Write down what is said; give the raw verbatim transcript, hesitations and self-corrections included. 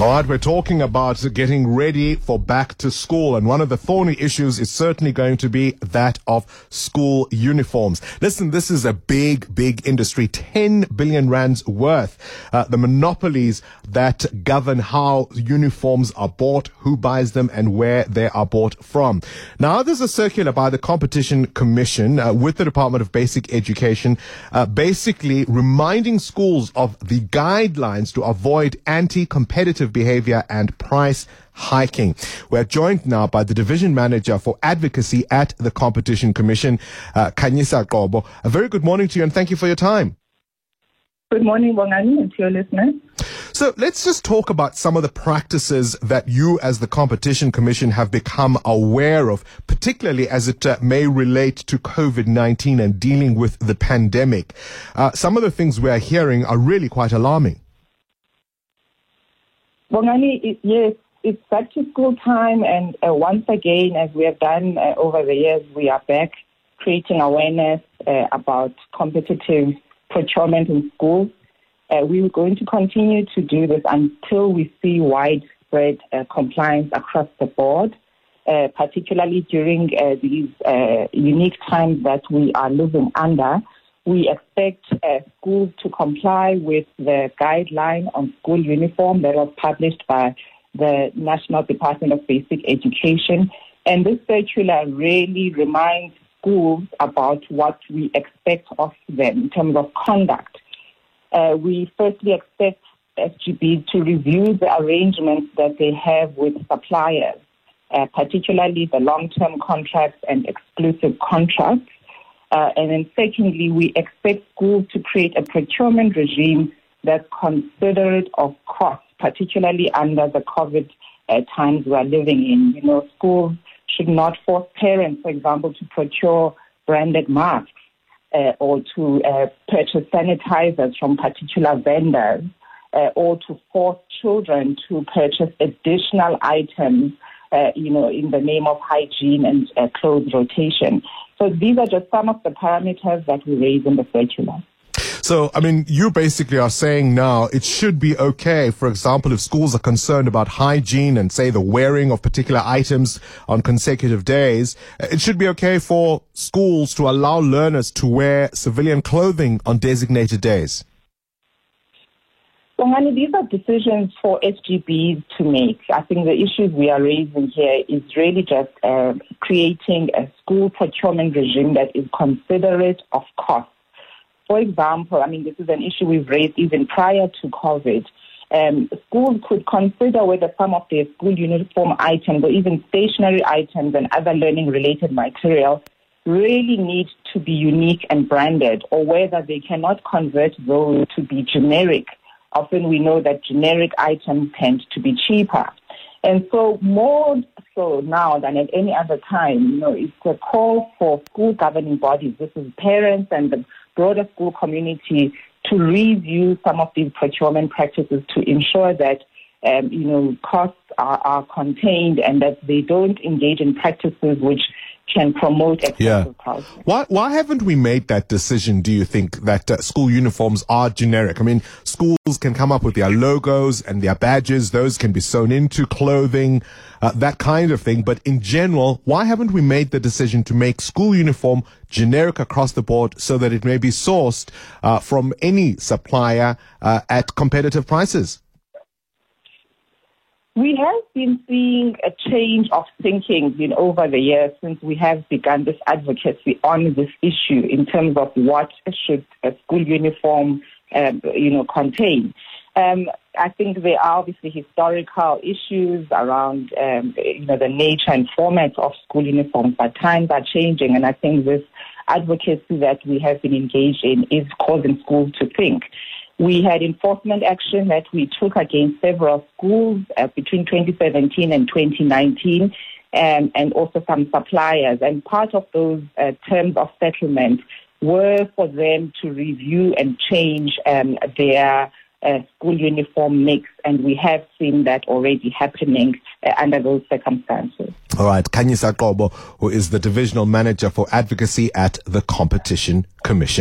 All right, we're talking about getting ready for back to school, and one of the thorny issues is certainly going to be that of school uniforms. Listen, this is a big, big industry, ten billion rands worth. Uh, the monopolies that govern how uniforms are bought, who buys them, and where they are bought from. Now, there's a circular by the Competition Commission uh, with the Department of Basic Education, uh, basically reminding schools of the guidelines to avoid anti-competitive behavior and price hiking. We're joined now by the Division Manager for Advocacy at the Competition Commission, uh, Khanyisa Qobo. A very good morning to you and thank you for your time. Good morning, Bongani, and to your listeners. So let's just talk about some of the practices that you as the Competition Commission have become aware of, particularly as it uh, may relate to COVID nineteen and dealing with the pandemic. Uh, some of the things we are hearing are really quite alarming. Bongani, it, yes, it's back to school time, and uh, once again, as we have done uh, over the years, we are back creating awareness uh, about competitive procurement in schools. Uh, we are going to continue to do this until we see widespread uh, compliance across the board, uh, particularly during uh, these uh, unique times that we are living under. We expect uh, schools to comply with the guideline on school uniform that was published by the National Department of Basic Education. And this circular really reminds schools about what we expect of them in terms of conduct. Uh, we firstly expect S G B to review the arrangements that they have with suppliers, uh, particularly the long-term contracts and exclusive contracts. Uh, and then secondly, we expect schools to create a procurement regime that's considerate of cost, particularly under the COVID uh, times we're living in. You know, schools should not force parents, for example, to procure branded masks uh, or to uh, purchase sanitizers from particular vendors uh, or to force children to purchase additional items, uh, you know, in the name of hygiene and uh, clothes rotation. So these are just some of the parameters that we raise in the circular. So, I mean, you basically are saying now it should be okay, for example, if schools are concerned about hygiene and, say, the wearing of particular items on consecutive days, it should be okay for schools to allow learners to wear civilian clothing on designated days. So, Mani, these are decisions for S G Bs to make. I think the issues we are raising here is really just uh, creating a school procurement regime that is considerate of cost. For example, I mean, this is an issue we've raised even prior to COVID. Um, schools could consider whether some of their school uniform items or even stationary items and other learning-related materials really need to be unique and branded, or whether they cannot convert those to be generic. Often we know that generic items tend to be cheaper. And so more so now than at any other time, you know, it's a call for school governing bodies, this is parents and the broader school community, to review some of these procurement practices to ensure that, um, you know, costs are, are contained and that they don't engage in practices which can promote excessive yeah. pricing. Why, why haven't we made that decision, do you think, that uh, school uniforms are generic? I mean, schools can come up with their logos and their badges. Those can be sewn into clothing, uh, that kind of thing. But in general, why haven't we made the decision to make school uniform generic across the board so that it may be sourced uh, from any supplier uh, at competitive prices? We have been seeing a change of thinking you know, over the years since we have begun this advocacy on this issue in terms of what should a school uniform, um, you know, contain. Um, I think there are obviously historical issues around, um, you know, the nature and format of school uniforms, but times are changing, and I think this advocacy that we have been engaged in is causing schools to think. We had enforcement action that we took against several schools uh, between twenty seventeen and twenty nineteen, um, and also some suppliers. And part of those uh, terms of settlement were for them to review and change um, their uh, school uniform mix. And we have seen that already happening uh, under those circumstances. All right. Khanyisa Qobo, who is the Divisional Manager for Advocacy at the Competition Commission.